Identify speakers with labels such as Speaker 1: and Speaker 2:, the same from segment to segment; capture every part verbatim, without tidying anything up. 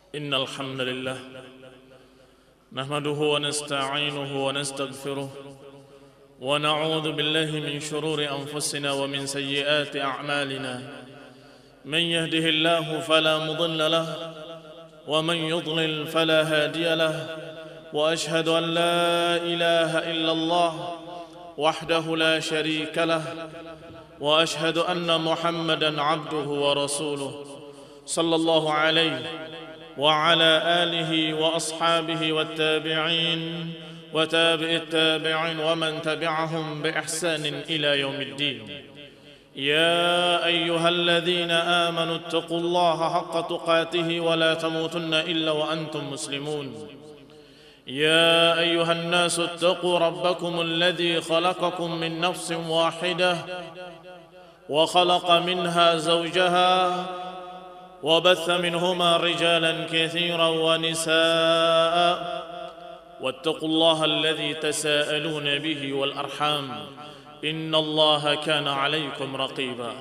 Speaker 1: إن الحمد لله نحمده ونستعينه ونستغفره ونعوذ بالله من شرور أنفسنا ومن سيئات أعمالنا من يهده الله فلا مضل له ومن يضلل فلا هادي له وأشهد أن لا إله إلا الله وحده لا شريك له وأشهد أن محمدا عبده ورسوله صلى الله عليه وعلى آله وأصحابه والتابعين وتابع التابعين ومن تبعهم بإحسان إلى يوم الدين. يا أيها الذين آمنوا اتقوا الله حق تقاته ولا تموتن إلا وأنتم مسلمون. يا أيها الناس اتقوا ربكم الذي خلقكم من نفس واحدة وخلق منها زوجها وبث منهما رجالا كثيرا ونساء واتقوا الله الذي تساءلون به والأرحام إن الله كان عليكم رقيبا.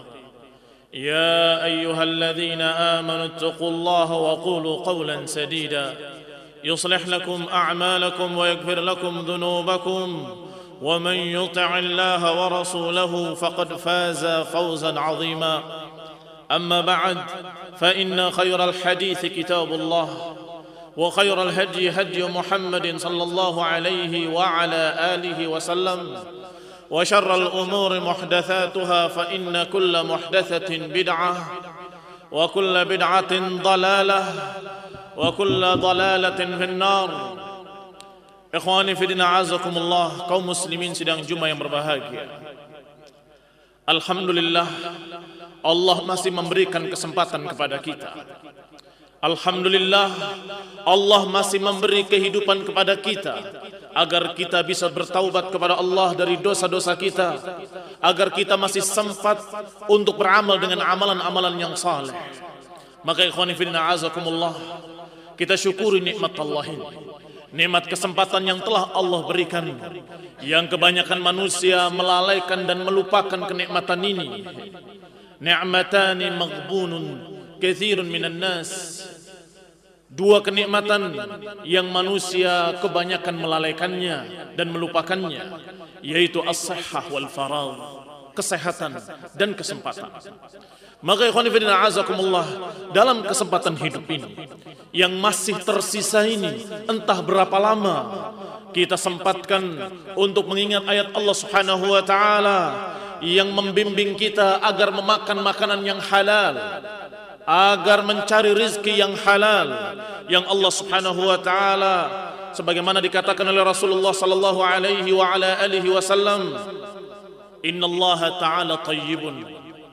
Speaker 1: يا أيها الذين آمنوا اتقوا الله وقولوا قولا سديدا يصلح لكم أعمالكم ويغفر لكم ذنوبكم ومن يطع الله ورسوله فقد فاز فوزا عظيما. أما بعد فإن خير الحديث كتاب الله وخير الهدي هدي محمد صلى الله عليه وعلى آله وسلم وشر الأمور محدثاتها فإن كل محدثة بدعة وكل بدعة ضلالة وكل ضلالة في النار. Ikhwani fi din a'azakumullah, kaum muslimin sidang Jumat yang berbahagia. Alhamdulillah, Allah masih memberikan kesempatan kepada kita. Alhamdulillah, Allah masih memberi kehidupan kepada kita agar kita bisa bertaubat kepada Allah dari dosa-dosa kita, agar kita masih sempat untuk beramal dengan amalan-amalan yang saleh. Maka ikhwani fillah azakumullah, kita syukuri nikmat Allah ini, nikmat kesempatan yang telah Allah berikan, yang kebanyakan manusia melalaikan dan melupakan kenikmatan ini. Ni'matani maghbunun katsirun minan nas. Dua kenikmatan yang manusia kebanyakan melalaikannya dan melupakannya, yaitu as-sihhah wal faragh, kesehatan dan kesempatan. Maka ikhwan fillah azakumullah, dalam kesempatan hidup ini yang masih tersisa ini, entah berapa lama, kita sempatkan untuk mengingat ayat Allah Subhanahu wa taala yang membimbing kita agar memakan makanan yang halal, agar mencari rizki yang halal, yang Allah Subhanahu wa taala sebagaimana dikatakan oleh Rasulullah sallallahu alaihi wa ala alihi wasallam, innallaha ta'ala tayyibun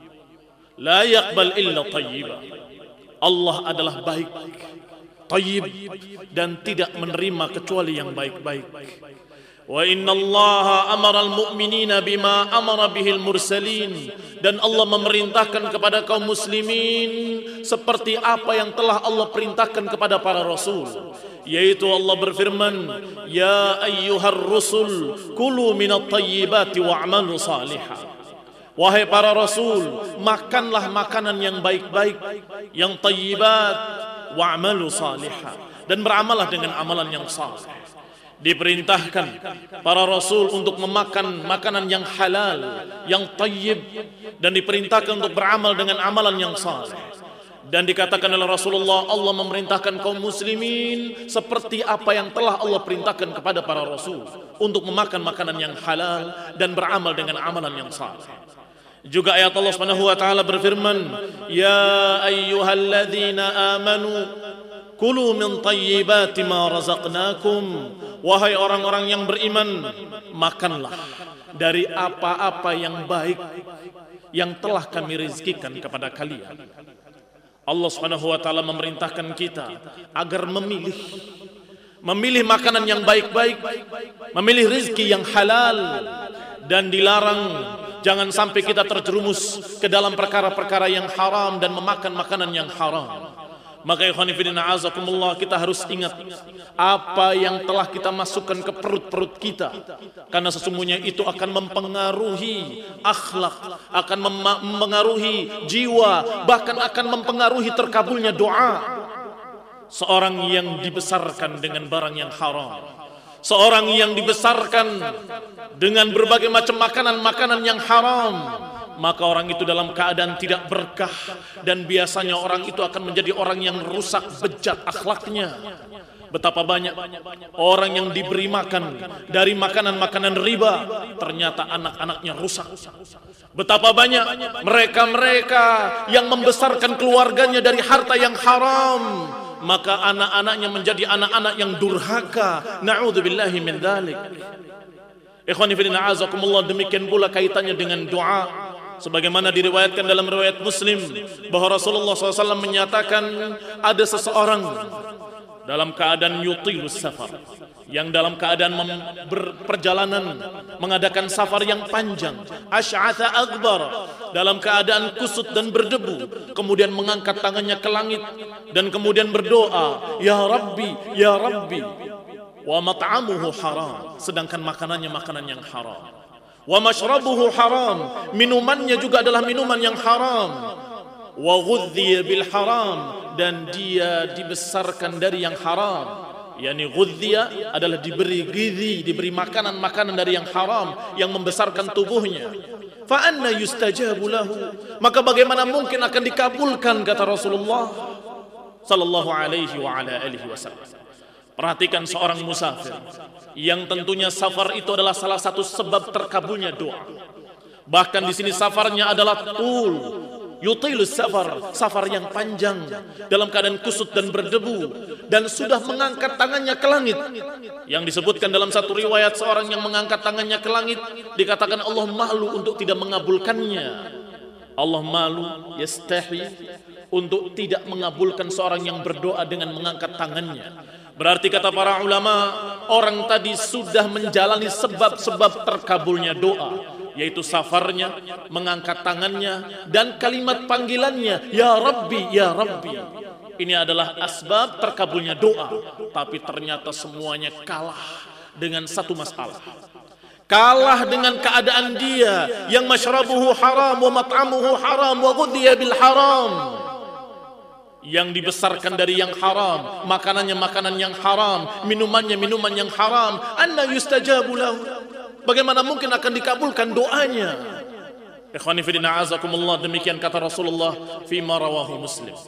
Speaker 1: la yaqbal illa tayyiba. Allah adalah baik, tayyib, dan tidak menerima kecuali yang baik-baik. Wa innallaha amara al-mu'minina bima amara bihil mursalin, dan Allah memerintahkan kepada kaum muslimin seperti apa yang telah Allah perintahkan kepada para rasul, yaitu Allah berfirman, ya ayyuhar rusul kulu minat tayyibati wa'malu salihah. Wahai para rasul, makanlah makanan yang baik-baik, yang tayyibat, wa'malu salihah, dan beramallah dengan amalan yang saleh. Diperintahkan para rasul untuk memakan makanan yang halal, yang tayyib, dan diperintahkan untuk beramal dengan amalan yang saleh. Dan dikatakan oleh Rasulullah, Allah memerintahkan kaum muslimin seperti apa yang telah Allah perintahkan kepada para rasul, untuk memakan makanan yang halal dan beramal dengan amalan yang saleh. Juga ayat Allah Subhanahu wa taala berfirman, ya ayyuhalladzina amanu kulu min tayyibati ma razaqnakum. Wahai orang-orang yang beriman, makanlah dari apa-apa yang baik yang telah kami rezekikan kepada kalian. Allah Subhanahu wa taala memerintahkan kita agar memilih memilih makanan yang baik-baik, memilih rezeki yang halal, dan dilarang jangan sampai kita terjerumus ke dalam perkara-perkara yang haram dan memakan makanan yang haram. Maka ikhwan fillah azakumullah, kita harus ingat apa yang telah kita masukkan ke perut-perut kita, karena sesungguhnya itu akan mempengaruhi akhlak, akan mempengaruhi jiwa, bahkan akan mempengaruhi terkabulnya doa. seorang yang dibesarkan dengan barang yang haram, seorang yang dibesarkan dengan berbagai macam makanan-makanan yang haram, maka orang itu dalam keadaan tidak berkah, dan biasanya orang itu akan menjadi orang yang rusak, bejat akhlaknya. Betapa banyak orang yang diberi makan dari makanan-makanan riba, ternyata anak-anaknya rusak. Betapa banyak mereka-mereka yang membesarkan keluarganya dari harta yang haram, maka anak-anaknya menjadi anak-anak yang durhaka. Na'udzubillahi min dzalik. Ikhwani fillah, a'azakumullah. Demikian pula kaitannya dengan doa, sebagaimana diriwayatkan dalam riwayat Muslim bahwa Rasulullah shallallahu alaihi wasallam menyatakan ada seseorang dalam keadaan yutilus safar, yang dalam keadaan berperjalanan mengadakan safar yang panjang, asy'atha akbar, dalam keadaan kusut dan berdebu, kemudian mengangkat tangannya ke langit dan kemudian berdoa, ya Rabbi, ya Rabbi, wa mat'amuhu haram, sedangkan makanannya makanan yang haram, wa mashrabuhu haram, minumannya juga adalah minuman yang haram, wa ghudhiya bil haram, dan dia dibesarkan dari yang haram. Yani ghudhiya adalah diberi gizi, diberi makanan-makanan dari yang haram yang membesarkan tubuhnya. Fa anna yustajabu lahu, maka bagaimana mungkin akan dikabulkan, kata Rasulullah sallallahu alaihi wa ala alihi wasallam. Perhatikan seorang musafir yang tentunya safar itu adalah salah satu sebab terkabulnya doa. Bahkan di sini safarnya adalah tul, yutilus safar, safar yang panjang, dalam keadaan kusut dan berdebu, dan sudah mengangkat tangannya ke langit. Yang disebutkan dalam satu riwayat, seorang yang mengangkat tangannya ke langit dikatakan Allah malu untuk tidak mengabulkannya. Allah malu, yastahi, untuk tidak mengabulkan seorang yang berdoa dengan mengangkat tangannya. Berarti kata para ulama, orang tadi sudah menjalani sebab-sebab terkabulnya doa, yaitu safarnya, mengangkat tangannya, dan kalimat panggilannya, ya Rabbi, ya Rabbi. Ini adalah asbab terkabulnya doa. Tapi ternyata semuanya kalah dengan satu masalah. Kalah dengan keadaan dia yang masyrabuhu haram, wa mat'amuhu haram, wa ghudhiya bil haram, yang dibesarkan dari yang haram, makanannya makanan yang haram, minumannya minuman yang haram. Anna yustajabu lahu, bagaimana mungkin akan dikabulkan doanya? Ikhwani fillah, a'azakumullah. Demikian kata Rasulullah fima rawahu Muslim.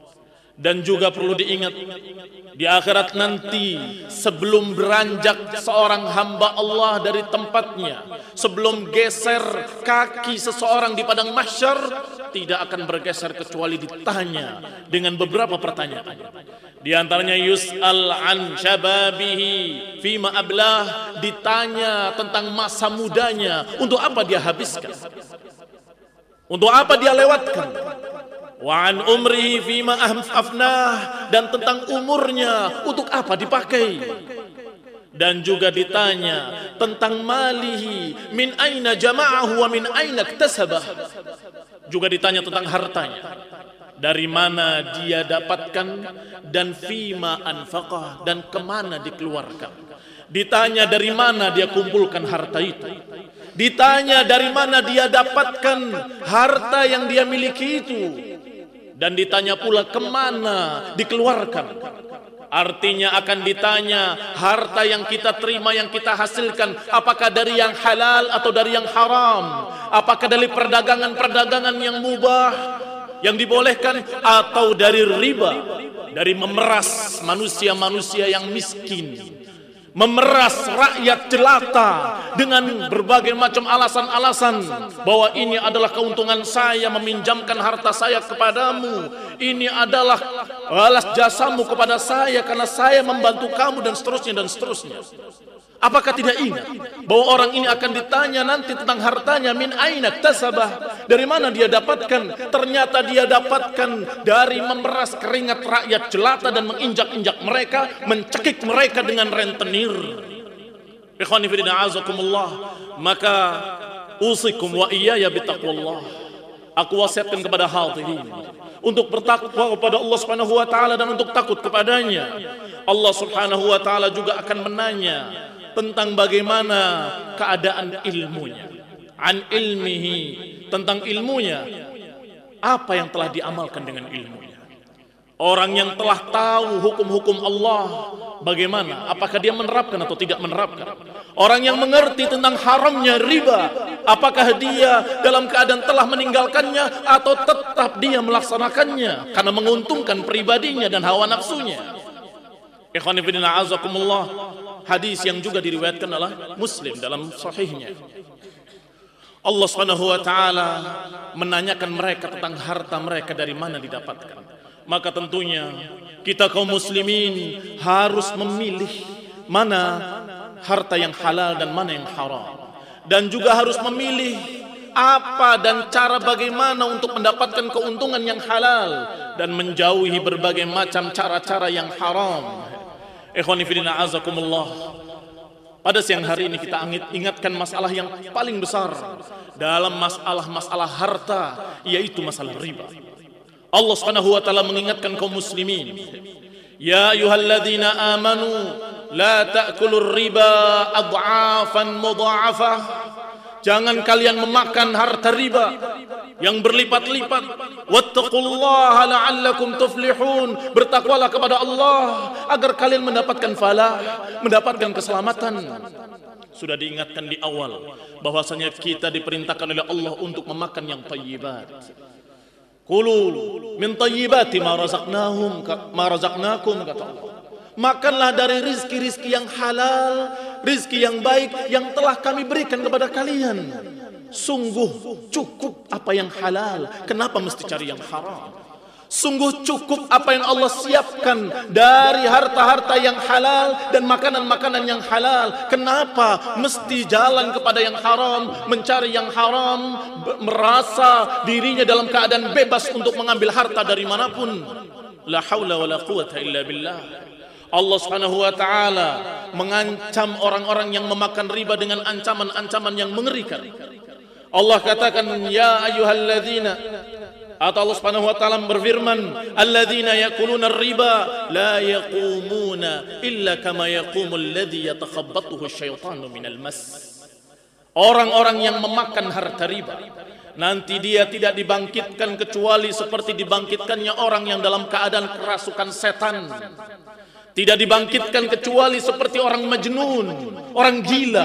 Speaker 1: Dan juga perlu diingat, di akhirat nanti, sebelum beranjak seorang hamba Allah dari tempatnya, sebelum geser kaki seseorang di padang mahsyar, tidak akan bergeser kecuali ditanya dengan beberapa pertanyaan. Di antaranya yus'al an syababihi fima ablah, ditanya tentang masa mudanya, untuk apa dia habiskan, untuk apa dia lewatkan. Wa an umrihi fima afnah, dan tentang umurnya untuk apa dipakai. Dan juga ditanya tentang malihi, min aina jama'ahu wa min aina iktasabah. Juga ditanya tentang hartanya, dari mana dia dapatkan, dan fima anfaqah, dan kemana dikeluarkan. Ditanya dari mana dia kumpulkan harta itu. Ditanya dari mana dia dapatkan harta yang dia miliki itu. Dan ditanya pula kemana dikeluarkan. Artinya akan ditanya harta yang kita terima, yang kita hasilkan, apakah dari yang halal atau dari yang haram, apakah dari perdagangan-perdagangan yang mubah, yang dibolehkan, atau dari riba, dari memeras manusia-manusia yang miskin, memeras rakyat jelata dengan berbagai macam alasan-alasan bahwa ini adalah keuntungan saya meminjamkan harta saya kepadamu, ini adalah balas jasamu kepada saya karena saya membantu kamu, dan seterusnya dan seterusnya. Apakah tidak ingat bahwa orang ini akan ditanya nanti tentang hartanya, min aina iktasabah, dari mana dia dapatkan? Ternyata dia dapatkan dari memeras keringat rakyat jelata dan menginjak-injak mereka, mencekik mereka dengan rentenir. Ikhwani fillah, a'azakumullah. Maka usikum wa iyaya bitaqwallah. Aku wasiatkan kepada hadirin untuk bertakwa kepada Allah Subhanahu wa taala dan untuk takut kepadanya. Allah Subhanahu wa taala juga akan menanya tentang bagaimana keadaan ilmunya, an ilmihi, tentang ilmunya, apa yang telah diamalkan dengan ilmunya. Orang yang telah tahu hukum-hukum Allah, bagaimana? Apakah dia menerapkan atau tidak menerapkan? Orang yang mengerti tentang haramnya riba, apakah dia dalam keadaan telah meninggalkannya atau tetap dia melaksanakannya karena menguntungkan pribadinya dan hawa nafsunya? Ikhwani fillah azakumullah, hadis yang juga diriwayatkan oleh Muslim dalam sahihnya. Allah Subhanahu wa taala menanyakan mereka tentang harta mereka dari mana didapatkan. Maka tentunya kita kaum muslimin harus memilih mana harta yang halal dan mana yang haram. Dan juga harus memilih apa dan cara bagaimana untuk mendapatkan keuntungan yang halal dan menjauhi berbagai macam cara-cara yang haram. Ikhwani fillah azakumullah. Pada siang hari ini kita ingatkan masalah yang paling besar dalam masalah-masalah harta, yaitu masalah riba. Allah Subhanahu wa taala mengingatkan kaum muslimin, ya ayyuhalladzina amanu la ta'kulur riba adhafan mudha'afah. Jangan kalian memakan harta riba yang berlipat-lipat. Wattaqullaha la'allakum tuflihun. Bertakwalah kepada Allah agar kalian mendapatkan falah, mendapatkan keselamatan. Sudah diingatkan di awal bahwasanya kita diperintahkan oleh Allah untuk memakan yang thayyibat. Kulu min thayyibati ma razaqnahum ma razaqnakum, kata Allah. Makanlah dari rizki-rizki yang halal, rizki yang baik yang telah kami berikan kepada kalian. Sungguh cukup apa yang halal, kenapa mesti cari yang haram? Sungguh cukup apa yang Allah siapkan dari harta-harta yang halal dan makanan-makanan yang halal. Kenapa mesti jalan kepada yang haram, mencari yang haram, merasa dirinya dalam keadaan bebas untuk mengambil harta dari manapun? La haula wa la quwata illa billah. Allah Subhanahu wa taala mengancam orang-orang yang memakan riba dengan ancaman-ancaman yang mengerikan. Allah katakan, ya ayyuhalladzina, atau Allah Subhanahu wa taala berfirman, alladzina yakuluna riba la yaqumuna illa kama yaqumul ladzi yatakhabbathu asyaitanu minal mas. Orang-orang yang memakan harta riba nanti dia tidak dibangkitkan kecuali seperti dibangkitkannya orang yang dalam keadaan kerasukan setan. Tidak dibangkitkan kecuali seperti orang majnun, orang gila.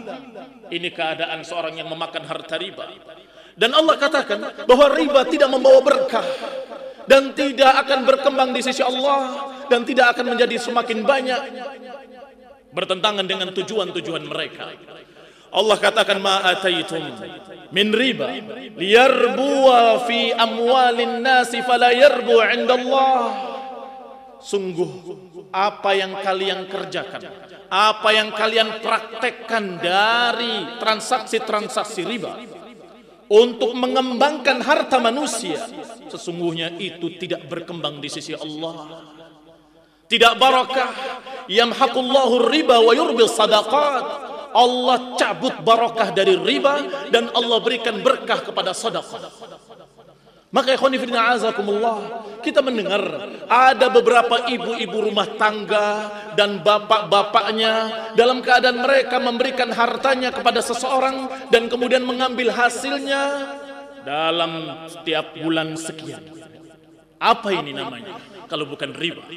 Speaker 1: Ini keadaan seorang yang memakan harta riba. Dan Allah katakan bahwa riba tidak membawa berkah dan tidak akan berkembang di sisi Allah dan tidak akan menjadi semakin banyak, bertentangan dengan tujuan-tujuan mereka. Allah katakan, ma ataitum min riba liyarbuwa fi amwalin nasi fala yarbu 'indallah. Sungguh apa yang kalian kerjakan, apa yang kalian praktekkan dari transaksi-transaksi riba untuk mengembangkan harta manusia, sesungguhnya itu tidak berkembang di sisi Allah. Tidak barakah. Yamhaqullahu riba wa yurbi sadaqat. Allah cabut barakah dari riba dan Allah berikan berkah kepada sedekah. Maka ikhwani fillah azakumullah, kita mendengar ada beberapa ibu-ibu rumah tangga dan bapak-bapaknya dalam keadaan mereka memberikan hartanya kepada seseorang dan kemudian mengambil hasilnya dalam setiap bulan sekian. Apa ini namanya kalau bukan riba?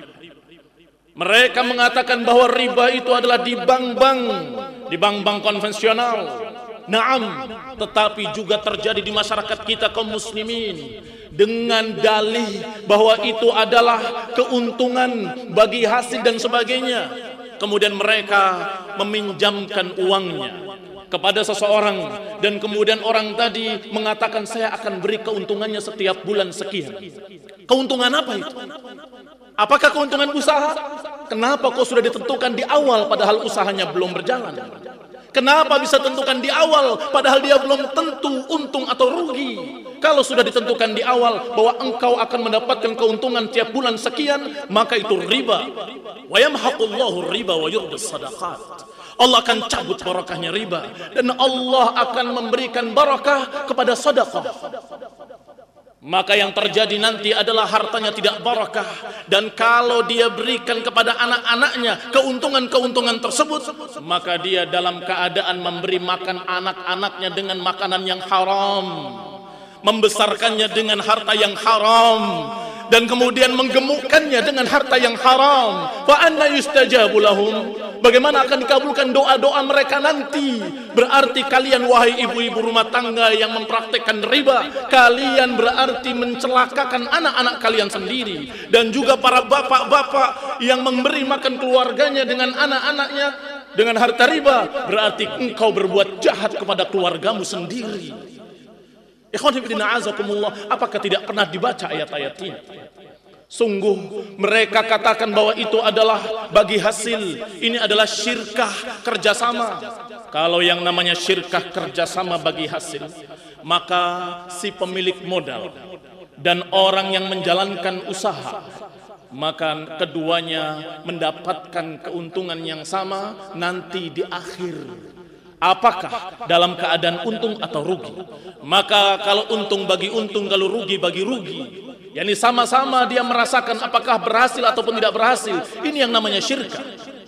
Speaker 1: Mereka mengatakan bahwa riba itu adalah di bank-bank, di bank-bank konvensional. Naam, tetapi juga terjadi di masyarakat kita kaum muslimin dengan dalih bahwa itu adalah keuntungan bagi hasil dan sebagainya. Kemudian mereka meminjamkan uangnya kepada seseorang dan kemudian orang tadi mengatakan saya akan beri keuntungannya setiap bulan sekian. Keuntungan apa itu? Apakah keuntungan usaha? Kenapa kok sudah ditentukan di awal padahal usahanya belum berjalan? Kenapa bisa tentukan di awal padahal dia belum tentu untung atau rugi? Kalau sudah ditentukan di awal bahwa engkau akan mendapatkan keuntungan tiap bulan sekian, maka itu riba. Wa yamhaqullahu riba wa yurbis sadaqat. Allah akan cabut barakahnya riba dan Allah akan memberikan barakah kepada sedekah. Maka yang terjadi nanti adalah hartanya tidak barakah, dan kalau dia berikan kepada anak-anaknya keuntungan-keuntungan tersebut, maka dia dalam keadaan memberi makan anak-anaknya dengan makanan yang haram, membesarkannya dengan harta yang haram, dan kemudian menggemukkannya dengan harta yang haram, fa anna yustajabu lahum, bagaimana akan dikabulkan doa-doa mereka nanti? Berarti kalian wahai ibu-ibu rumah tangga yang mempraktekkan riba, kalian berarti mencelakakan anak-anak kalian sendiri, dan juga para bapak-bapak yang memberi makan keluarganya dengan anak-anaknya dengan harta riba, berarti engkau berbuat jahat kepada keluargamu sendiri. Ikhwan fillah azakumullah, apakah tidak pernah dibaca ayat-ayat ini? Sungguh mereka katakan bahwa itu adalah bagi hasil, ini adalah syirkah kerjasama. Kalau yang namanya syirkah kerjasama bagi hasil, maka si pemilik modal dan orang yang menjalankan usaha, maka keduanya mendapatkan keuntungan yang sama nanti di akhir. Apakah dalam keadaan untung atau rugi? Maka kalau untung bagi untung, kalau rugi bagi rugi, yakni sama-sama dia merasakan apakah berhasil ataupun tidak berhasil. Ini yang namanya syirkah.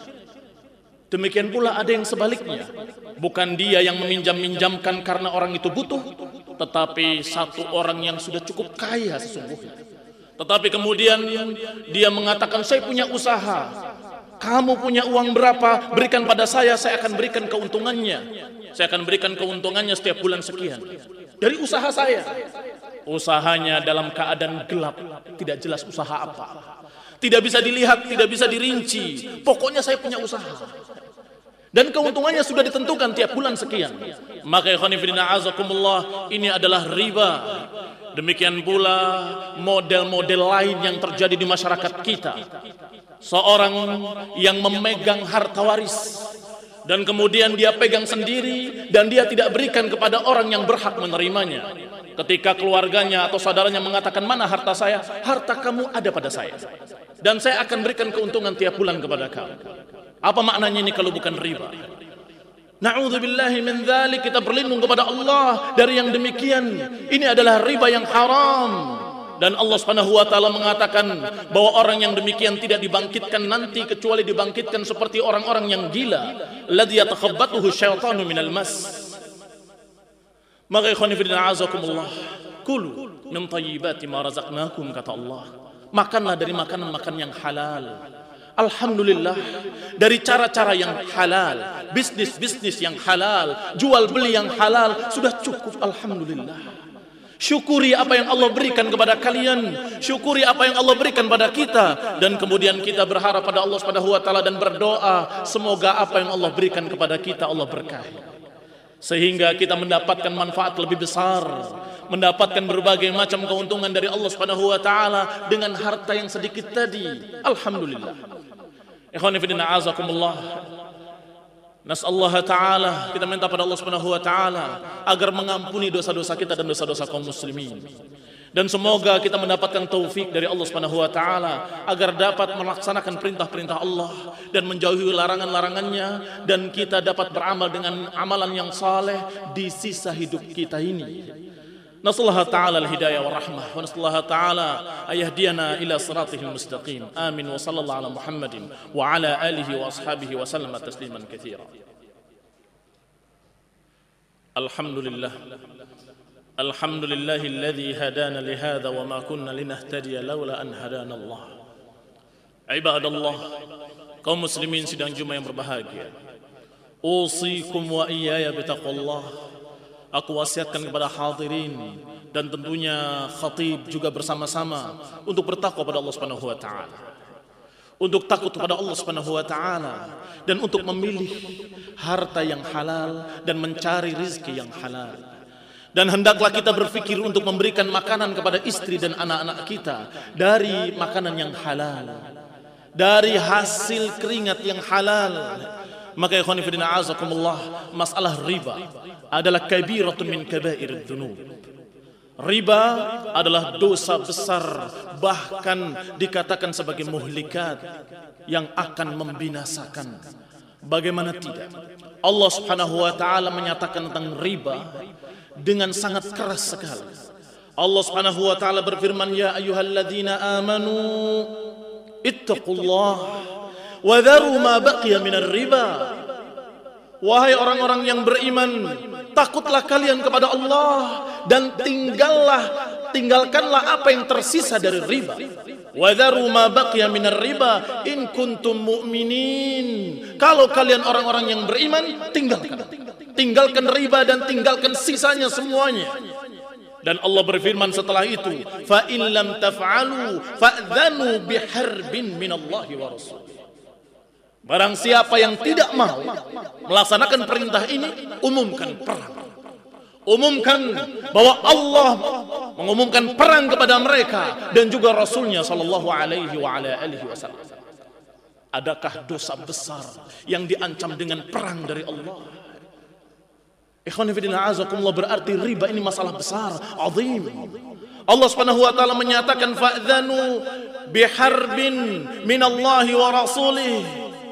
Speaker 1: Demikian pula ada yang sebaliknya, bukan dia yang meminjam-minjamkan karena orang itu butuh, tetapi satu orang yang sudah cukup kaya sesungguhnya, tetapi kemudian dia mengatakan, saya punya usaha, kamu punya uang berapa, berikan pada saya, saya akan berikan keuntungannya. Saya akan berikan keuntungannya setiap bulan sekian dari usaha saya. Usahanya dalam keadaan gelap, tidak jelas usaha apa, tidak bisa dilihat, tidak bisa dirinci. Pokoknya saya punya usaha dan keuntungannya sudah ditentukan tiap bulan sekian. Maka ikhwan fillah azakumullah, ini adalah riba. Demikian pula model-model lain yang terjadi di masyarakat kita. Seorang yang memegang harta waris dan kemudian dia pegang sendiri dan dia tidak berikan kepada orang yang berhak menerimanya. Ketika keluarganya atau saudaranya mengatakan, mana harta saya? Harta kamu ada pada saya dan saya akan berikan keuntungan tiap bulan kepada kamu. Apa maknanya ini kalau bukan riba? Na'udzubillahi min dzalik, kita berlindung kepada Allah dari yang demikian. Ini adalah riba yang haram. Dan Allah Subhanahu wa taala mengatakan bahwa orang yang demikian tidak dibangkitkan nanti kecuali dibangkitkan seperti orang-orang yang gila, alladzi yatakhabbathu syaitanu minal mas. Maka ikhwan fillah azakumullah, kulu min thayyibati ma razaqnakum, kata Allah. Makanlah dari makanan-makanan yang halal. Alhamdulillah, dari cara-cara yang halal, bisnis-bisnis yang halal, jual beli yang halal, sudah cukup. Alhamdulillah. Syukuri apa yang Allah berikan kepada kalian, syukuri apa yang Allah berikan pada kita, dan kemudian kita berharap pada Allah Subhanahu wa taala dan berdoa semoga apa yang Allah berikan kepada kita Allah berkahi, sehingga kita mendapatkan manfaat lebih besar, mendapatkan berbagai macam keuntungan dari Allah Subhanahu wa taala dengan harta yang sedikit tadi. Alhamdulillah. Ikhwan fillah azakumullah, nas'allahu ta'ala, kita minta pada Allah Subhanahu wa ta'ala agar mengampuni dosa-dosa kita dan dosa-dosa kaum muslimin, dan semoga kita mendapatkan taufik dari Allah Subhanahu wa ta'ala agar dapat melaksanakan perintah-perintah Allah dan menjauhi larangan-larangannya, dan kita dapat beramal dengan amalan yang saleh di sisa hidup kita ini. Nasallahu ta'ala al-hidayah wa rahmah, wa nasallahu ta'ala ayahdiyana ila siratihil mustaqim. Amin wa sallallahu ala Muhammadin wa ala alihi wa ashabihi wa sallama tasliman katsira. Alhamdulillah. Alhamdulillahi alladhi hadana li hadha wa ma kunna linahtadiya laula an hadana Allah. Ibadallah, kaum muslimin sidang Jumat yang berbahagia. Usikum wa iyaya bitaqwallah. Aku wasiatkan kepada hadirin dan tentunya khatib juga bersama-sama untuk bertakwa pada Allah Subhanahu wa taala, untuk takut kepada Allah Subhanahu wa taala, dan untuk memilih harta yang halal dan mencari rezeki yang halal. Dan hendaklah kita berpikir untuk memberikan makanan kepada istri dan anak-anak kita dari makanan yang halal, dari hasil keringat yang halal. Maka ikhwan fillah azakumullah, masalah riba adalah kabiratun min kabairid dzunub. Riba adalah dosa besar, bahkan dikatakan sebagai muhlikat yang akan membinasakan. Bagaimana tidak? Allah Subhanahu wa taala menyatakan tentang riba dengan sangat keras sekali. Allah Subhanahu wa taala berfirman, ya ayyuhalladzina amanu ittaqullah wa dharu ma baqiya minar riba. Wahai orang-orang yang beriman, takutlah kalian kepada Allah dan tinggallah tinggalkanlah apa yang tersisa dari riba. Wa dharu ma baqiya minar riba in kuntum mu'minin. Kalau kalian orang-orang yang beriman, tinggalkan. Tinggalkan riba dan tinggalkan sisanya semuanya. Dan Allah berfirman setelah itu, fa in lam taf'alu fa'dhanu biharbin minallahi wa rasul. Barang siapa yang tidak mau melaksanakan perintah ini, umumkan perang. Umumkan bahwa Allah mengumumkan perang kepada mereka dan juga Rasulnya sallallahu alaihi wa ala alihi wasallam. Adakah dosa besar yang diancam dengan perang dari Allah? Ikhwan fillah azakumullah, berarti riba ini masalah besar, azim. Allah Subhanahu wa taala menyatakan fa'dhanu biharbin minallahi wa rasulih.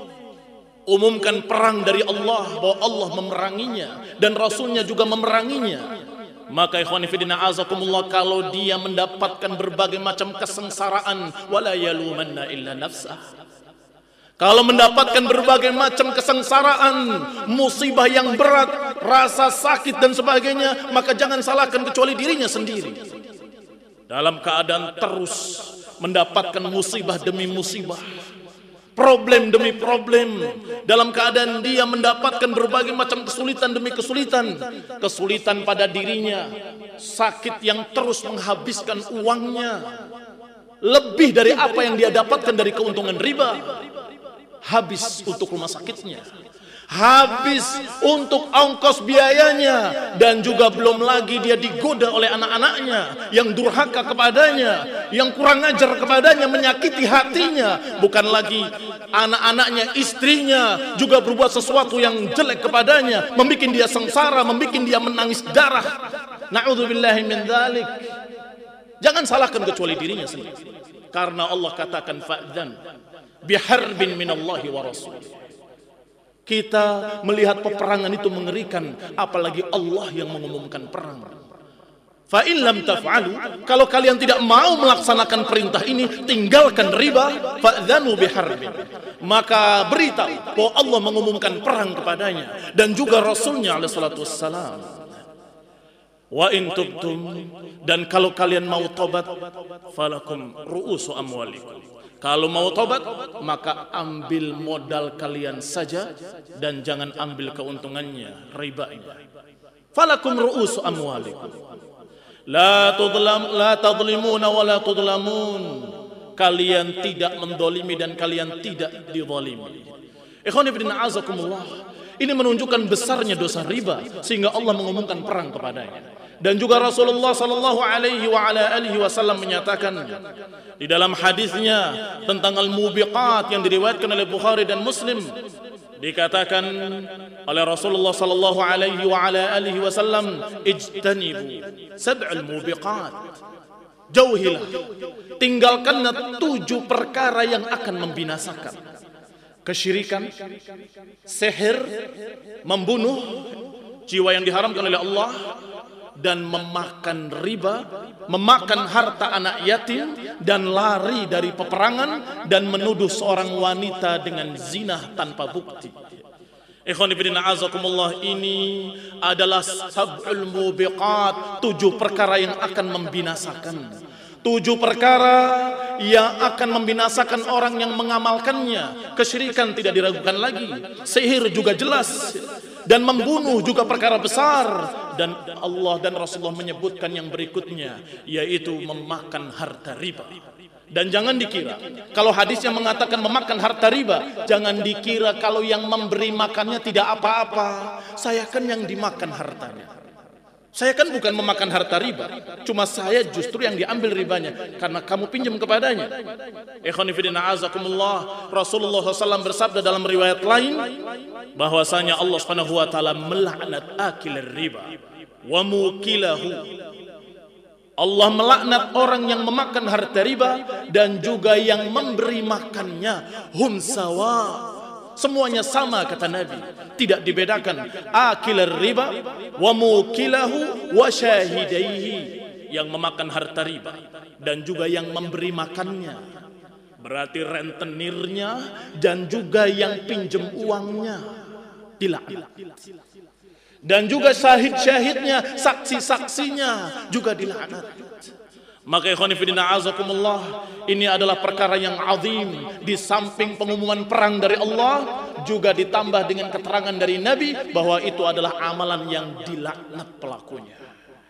Speaker 1: Umumkan perang dari Allah, bahwa Allah memeranginya dan Rasulnya juga memeranginya. Maka ikhwan fillah azakumullah, kalau dia mendapatkan berbagai macam kesengsaraan, wala yalumanna illa nafsah. Kalau mendapatkan berbagai macam kesengsaraan, musibah yang berat, rasa sakit dan sebagainya, maka jangan salahkan kecuali dirinya sendiri. Dalam keadaan terus mendapatkan musibah demi musibah, problem demi problem, dalam keadaan dia mendapatkan berbagai macam kesulitan demi kesulitan, kesulitan pada dirinya, sakit yang terus menghabiskan uangnya, lebih dari apa yang dia dapatkan dari keuntungan riba. Habis untuk rumah sakitnya, habis untuk ongkos biayanya, dan juga belum lagi dia digoda oleh anak-anaknya yang durhaka kepadanya, yang kurang ajar kepadanya, menyakiti hatinya. Bukan lagi anak-anaknya, istrinya juga berbuat sesuatu yang jelek kepadanya, membuat dia sengsara, membuat dia menangis darah. Na'udzubillahi min dzalik. Jangan salahkan kecuali dirinya sendiri, karena Allah katakan fa'dzan biharbin minallahi wa rasul. Kita melihat peperangan itu mengerikan, apalagi Allah yang mengumumkan perang. Fa in lam taf'alu, kalau kalian tidak mau melaksanakan perintah ini, tinggalkan riba, fa'dhanu biharbin. Maka beritahu bahwa Allah mengumumkan perang kepadanya dan juga Rasulnya alaihi salatu wassalam. Wa in tubtum, dan kalau kalian mau tobat, falakum ru'usu amwalikum. Kalau mau tobat, maka ambil modal kalian saja dan jangan ambil keuntungannya, ribanya. Falakum ru'usu amwalikum. La tudlam la tadlimuna wa la tudlamun. Kalian tidak mendolimi dan kalian tidak didolimi. Ikhwan fillah azakumullah. Ini menunjukkan besarnya dosa riba sehingga Allah mengumumkan perang kepadanya. Dan juga Rasulullah sallallahu alaihi wa ala alihi wasallam menyatakan di dalam hadisnya tentang al-mubiqat yang diriwayatkan oleh Bukhari dan Muslim, dikatakan oleh Rasulullah sallallahu alaihi wa ala alihi wasallam, ijtanibu sab'al mubiqat. Jauhilah, tinggalkanlah tujuh perkara yang akan membinasakan: kesyirikan, sihir, membunuh, jiwa yang diharamkan oleh Allah, dan memakan riba, memakan harta anak yatim, dan lari dari peperangan, dan menuduh seorang wanita dengan zina tanpa bukti. Ikhwan fillah azakumullah, ini adalah sab'ul mubiqat, tujuh perkara yang akan membinasakan. Tujuh perkara yang akan membinasakan orang yang mengamalkannya. Kesyirikan tidak diragukan lagi, sihir juga jelas, dan membunuh juga perkara besar. Dan Allah dan Rasulullah menyebutkan yang berikutnya, yaitu memakan harta riba. Dan jangan dikira kalau hadisnya mengatakan memakan harta riba, jangan dikira kalau yang memberi makannya tidak apa-apa. Saya kan yang dimakan hartanya. Saya kan bukan memakan harta riba, cuma saya justru yang diambil ribanya karena kamu pinjam kepadanya. Ikhwan fillah azakumullah, Rasulullah shallallahu alaihi wasallam bersabda dalam riwayat lain bahwasanya Allah Subhanahu wa taala melaknat akil riba wa mukilahu. Allah melaknat orang yang memakan harta riba dan juga yang memberi makannya. Hum sawa, semuanya sama kata Nabi, tidak dibedakan. Akilar riba wa mukilahu wa syahidaihi, yang memakan harta riba dan juga yang memberi makannya, berarti rentenirnya dan juga yang pinjam uangnya dilaknat. Dan juga syahid-syahidnya, saksi-saksinya juga dilaknat. Maka ikhwan fillah azakumullah, ini adalah perkara yang azim. Di samping pengumuman perang dari Allah, juga ditambah dengan keterangan dari Nabi bahwa itu adalah amalan yang dilaknat pelakunya.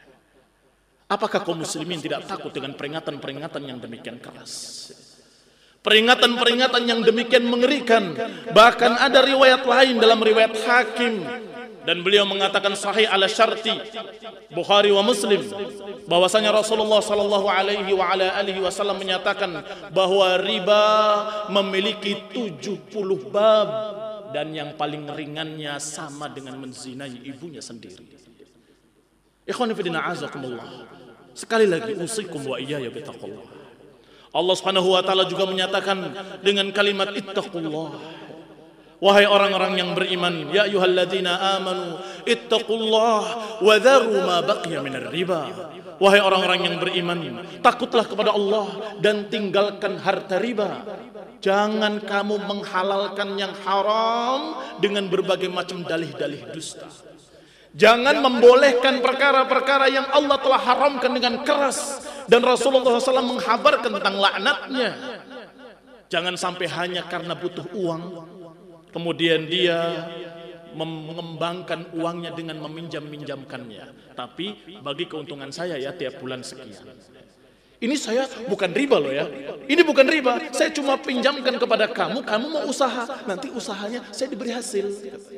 Speaker 1: Apakah kaum muslimin tidak takut dengan peringatan-peringatan yang demikian keras? Peringatan-peringatan yang demikian mengerikan. Bahkan ada riwayat lain dalam riwayat Hakim, dan beliau mengatakan sahih ala syarti Bukhari wa Muslim, bahwasanya Rasulullah sallallahu alaihi wa ala alihi wasallam menyatakan bahwa riba memiliki tujuh puluh bab, dan yang paling ringannya sama dengan menzinai ibunya sendiri. Ikhwan fillah azakumullah, sekali lagi usikum wa iyaya bittaqullah. Allah Subhanahu wa taala juga menyatakan dengan kalimat ittaqullah, wahai orang-orang yang beriman, ya ayyuhalladzina amanu ittaqullah wa dharu ma baqiya minar riba. Wahai orang-orang yang beriman, takutlah kepada Allah dan tinggalkan harta riba. Jangan kamu menghalalkan yang haram dengan berbagai macam dalih-dalih dusta. Jangan membolehkan perkara-perkara yang Allah telah haramkan dengan keras, dan Rasulullah shallallahu alaihi wasallam menghabarkan tentang laknatnya. Jangan sampai hanya karena butuh uang kemudian dia mengembangkan uangnya dengan meminjam-minjamkannya. Tapi bagi keuntungan saya ya tiap bulan sekian. Ini saya bukan riba loh ya. Ini bukan riba. Saya cuma pinjamkan kepada kamu, kamu mau usaha, nanti usahanya saya diberi hasil.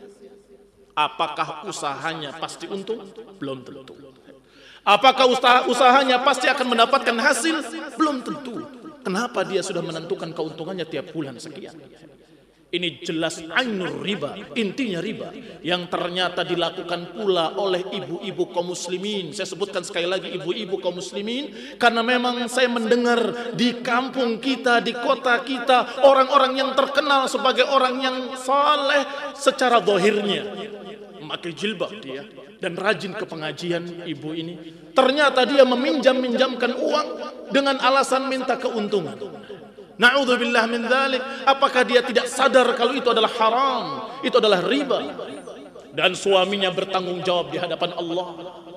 Speaker 1: Apakah usahanya pasti untung? Belum tentu. Apakah usaha usahanya pasti akan mendapatkan hasil? Belum tentu. Kenapa dia sudah menentukan keuntungannya tiap bulan sekian? Ini jelas ainur riba, intinya riba, yang ternyata dilakukan pula oleh ibu-ibu kaum muslimin. Saya sebutkan sekali lagi ibu-ibu kaum muslimin, karena memang saya mendengar di kampung kita, di kota kita, orang-orang yang terkenal sebagai orang yang saleh secara zahirnya, memakai jilbab dia dan rajin ke pengajian. Ibu ini ternyata dia meminjam-minjamkan uang dengan alasan minta keuntungan. Na'udzubillah min dzalik. Apakah dia tidak sadar kalau itu adalah haram, itu adalah riba? Dan suaminya bertanggung jawab di hadapan Allah.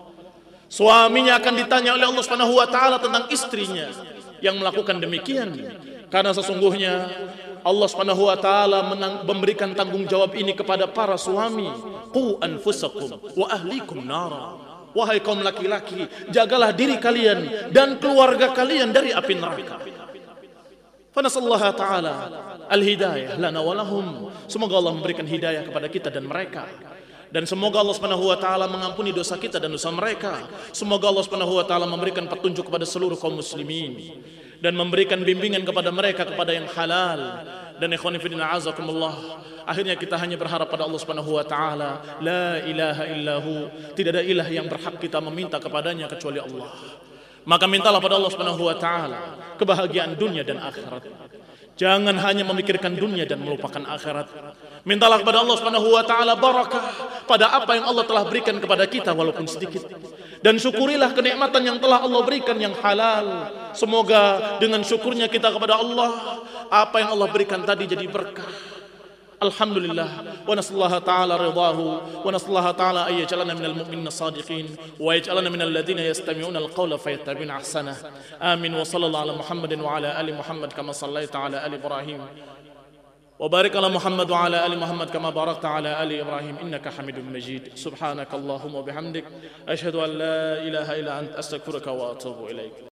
Speaker 1: Suaminya akan ditanya oleh Allah Subhanahu wa taala tentang istrinya yang melakukan demikian. Karena sesungguhnya Allah Subhanahu wa taala memberikan tanggung jawab ini kepada para suami. Qu anfusakum wa ahlikum nara. Wahai kaum laki-laki, jagalah diri kalian dan keluarga kalian dari api neraka. Fanasallaha ta'ala al-hidayah lana walahum. Semoga Allah memberikan hidayah kepada kita dan mereka. Dan semoga Allah Subhanahu wa taala mengampuni dosa kita dan dosa mereka. Semoga Allah Subhanahu wa taala memberikan petunjuk kepada seluruh kaum muslimin dan memberikan bimbingan kepada mereka kepada yang halal. Dan ikhwan fillah azakumullah, akhirnya kita hanya berharap pada Allah Subhanahu wa taala, la ilaha illahu, tidak ada ilah yang berhak kita meminta kepadanya kecuali Allah. Maka mintalah pada Allah Subhanahu wa taala kebahagiaan dunia dan akhirat. Jangan hanya memikirkan dunia dan melupakan akhirat. Mintalah kepada Allah Subhanahu wa taala barakah pada apa yang Allah telah berikan kepada kita walaupun sedikit. Dan syukurilah kenikmatan yang telah Allah berikan yang halal. Semoga dengan syukurnya kita kepada Allah, apa yang Allah berikan tadi jadi berkah. Alhamdulillah, wa nasallaha ta'ala ridahu, wa nasallaha ta'ala ay yaj'alana minal mu'minina sadiqin, wa yaj'alana minal ladhina yastami'una al-qawla fayattabi'una ahsanah. Amin. Wa sallallahu ala Muhammadin wa ala ali Muhammad kama sallaita ala ali Ibrahim. Wa barik ala Muhammad wa ala ali Muhammad kama barakta ala ali Ibrahim innaka Hamidum Majid. Subhanakallahumma wa bihamdik, asyhadu an la ilaha illa anta astaghfiruka wa atubu ilaik.